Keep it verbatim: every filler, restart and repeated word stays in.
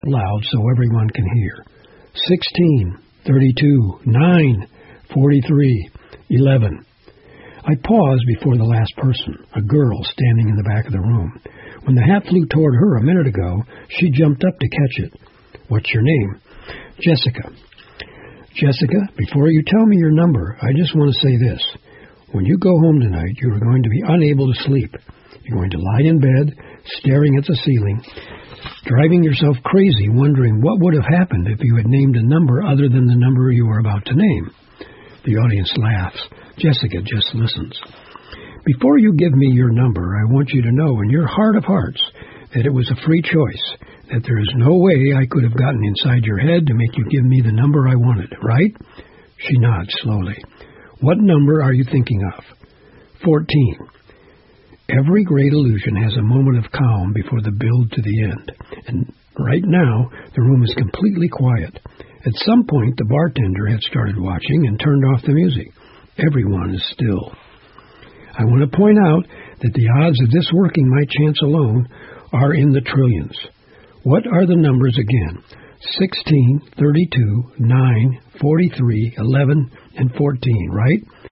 loud so everyone can hear. Sixteen, thirty-two, nine, forty-three, eleven. I paused before the last person, a girl standing in the back of the room. When the hat flew toward her a minute ago, she jumped up to catch it. What's your name? Jessica. Jessica, before you tell me your number, I just want to say this. When you go home tonight, you are going to be unable to sleep. You're going to lie in bed, staring at the ceiling, driving yourself crazy, wondering what would have happened if you had named a number other than the number you were about to name. The audience laughs. Jessica just listens. Before you give me your number, I want you to know in your heart of hearts that it was a free choice, that there is no way I could have gotten inside your head to make you give me the number I wanted, right? She nods slowly. What number are you thinking of? Fourteen. Every great illusion has a moment of calm before the build to the end. And right now, the room is completely quiet. At some point, the bartender had started watching and turned off the music. Everyone is still. I want to point out that the odds of this working my chance alone are in the trillions. What are the numbers again? sixteen, thirty-two, nine, forty-three, eleven, and fourteen, right?